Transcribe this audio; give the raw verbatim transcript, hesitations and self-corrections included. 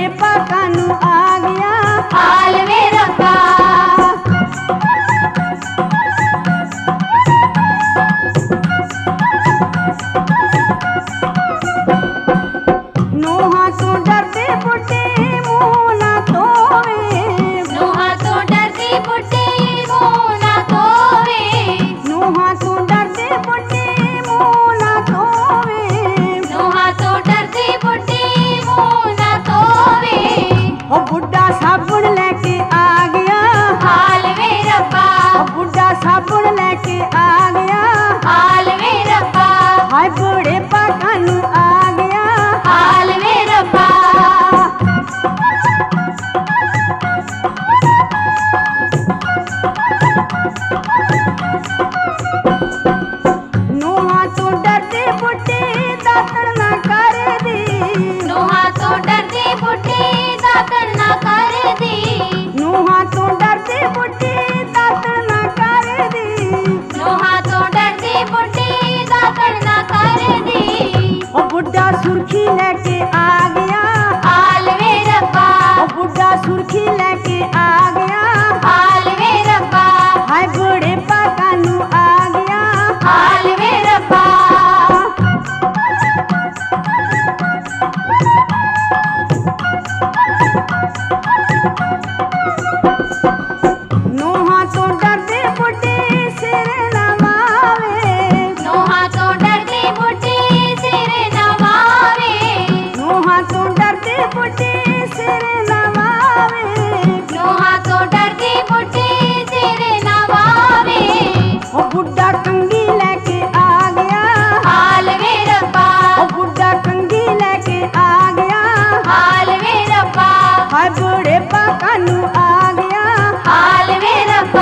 बुढ़ेपा कानू आ गया हाल वे रब्बा। नूंहां तो डरदे बुढ़े मुंह ना धोवे, नूंहां तो डरदी बुढ़े मुंह ना धोवे, नूंहां तो डरदे बुढ़े मुंह ना धोवे, नूंहां तो डरदी बुढ़े मुंह ना धोवे। ओ बुढ़ा साबुन लेके आ गया हाल वे रब्बा। ओ बुढ़ा साबुन लेके आ गया हाल वे रब्बा। हाय बुढ़ेपा कानू आ गया हाल वे रब्बा। नूंहां तो डरदे बुढ़े दातन ना कर दी, नूंहां तो डरदी बुढ़े दातन ना कर दी, नूंहां तो डरदे बुढ़े दातन ना कर दी, नूंहां तो डरदी बुढ़े दातन ना कर दी। ओ बुढ़ा सुर्खी लेके आ गया हाल वे रब्बा। ओ बुढ़ा सुर्खी लेके आ गया हाल वे रब्बा। हाय बुढ़ेपा कानू आ गया हाल वे रब्बा। नूंहां तो डरदे बुढ़े सिर नवावे, नूंहां तो डरदी बुढ़े सिर नवावे, नूंहां तो डरदे बुढ़े सिर नवावे, नूंहां तो डरदी बुढ़े सिर नवावे। ओ बुढ़ा कंगी लेके आ गया हाल वे रब्बा। ओ बुढ़ा कंगी लेके आ गया हाल वे रब्बा। हाय बुढ़ेपा कानू आ गया हाल वे रब्बा।